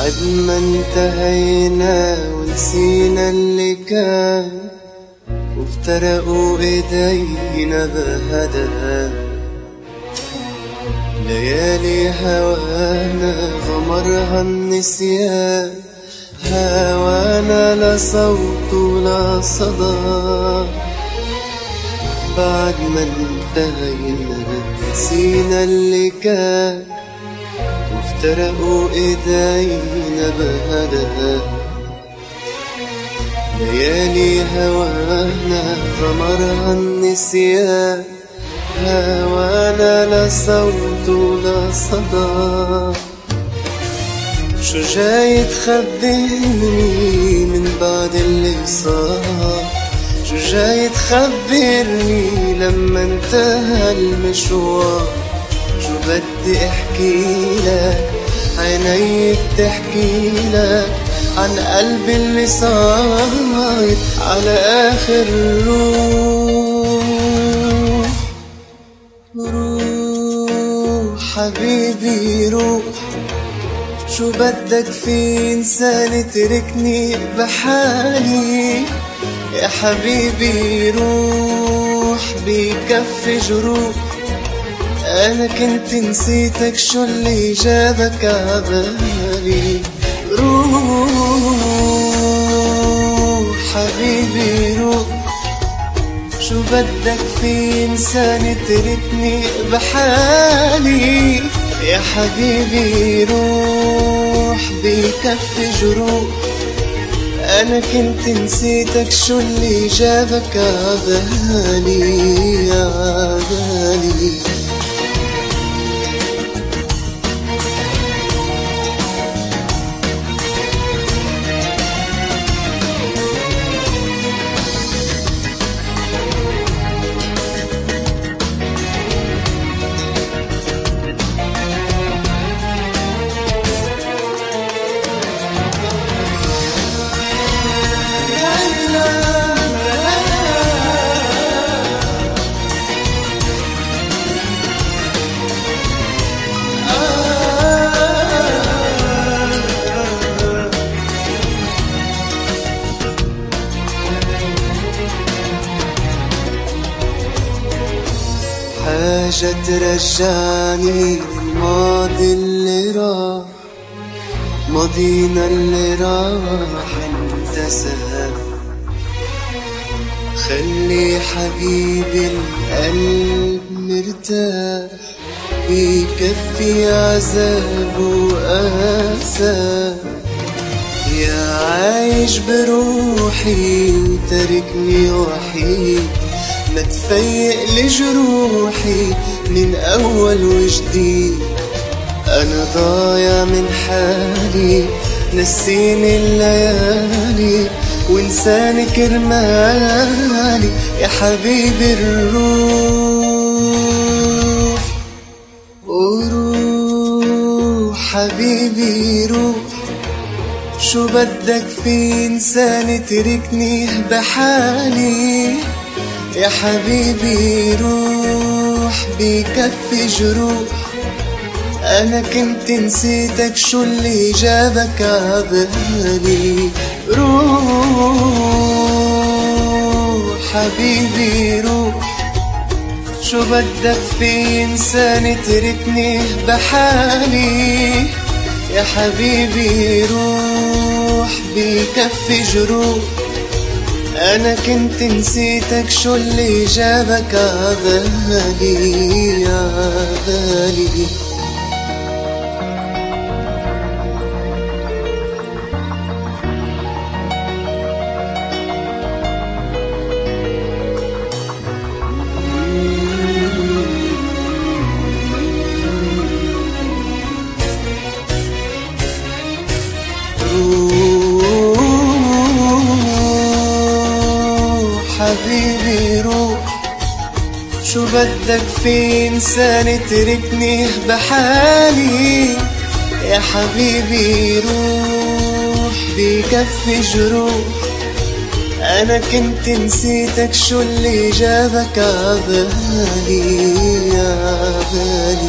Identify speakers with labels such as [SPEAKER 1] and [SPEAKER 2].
[SPEAKER 1] بعد ما انتهينا ونسينا اللي كان، وافترقوا ايدينا بهدى. ليالي هوانا غمرها النسيان، هوانا لا صوت ولا صدى. بعد ما انتهينا نسينا اللي كان، وافترقوا ايدينا بهدى. ليالي هوانا غمرها النسيان، هوانا لا صوت ولا صدى. شو جاي تخبرني من بعد اللي صار؟ شو جاي تخبرني لما انتهى المشوار؟ شو بدي احكي لك عيني بتحكي لك عن قلبي اللي صايد على آخر روح. روح حبيبي روح، شو بدك في إنسان تركني بحالي؟ يا حبيبي روح بكفي جروح، أنا كنت نسيتك شو اللي جابك عبالي. روح حبيبي روح، شو بدك في إنسان تركني بحالي؟ يا حبيبي روح بكفي جروح، أنا كنت نسيتك شو اللي جابك عبالي عبالي. حاجة ترجعني للماضي اللي راح، ماضينا اللي راح انتسى. خلي حبيبي القلب مرتاح، بكفي عذاب وأسى. يا عايش بروحي وتركني وحيد، ما تفيق لجروحي من أول وجديد. أنا ضايع من حالي، نسيني الليالي وانساني كرمالي. يا حبيبي الروح وروح حبيبي روح، شو بدك في إنسان تركني بحالي؟ يا حبيبي روح بكفي جروح، أنا كنت نسيتك شو اللي جابك عبالي. روح حبيبي روح، شو بدك في إنسان تركني بحالي؟ يا حبيبي روح بكفي جروح، أنا كنت نسيتك شو اللي جابك عبالي عبالي. حبيبي روح، شو بدك في إنسان تركني بحالي؟ يا حبيبي روح بكفي جروح، أنا كنت نسيتك شو اللي جابك عبالي عبالي.